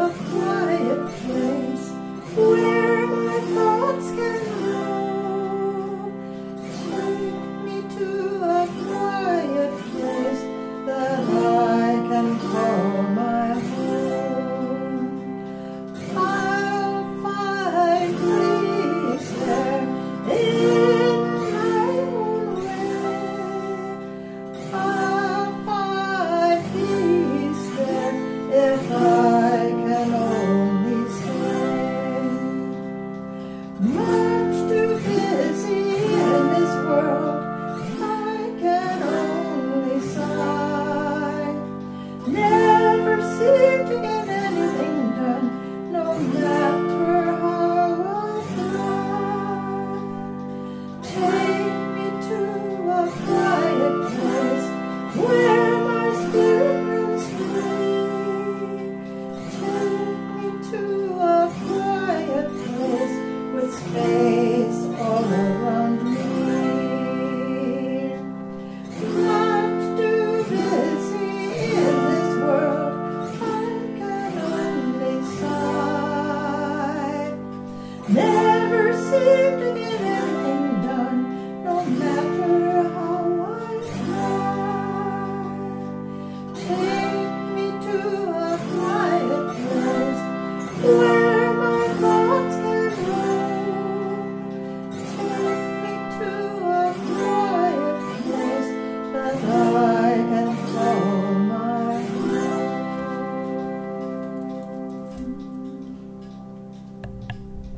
a quiet place where my thoughts can roam. Take me to a quiet place that I can call my home. I'll find peace there in my own way. I'll find peace there if I can only stay. Much too busy in this world, I can only sigh. Never seem to get anything done, no matter how I try. Take me to a quiet place where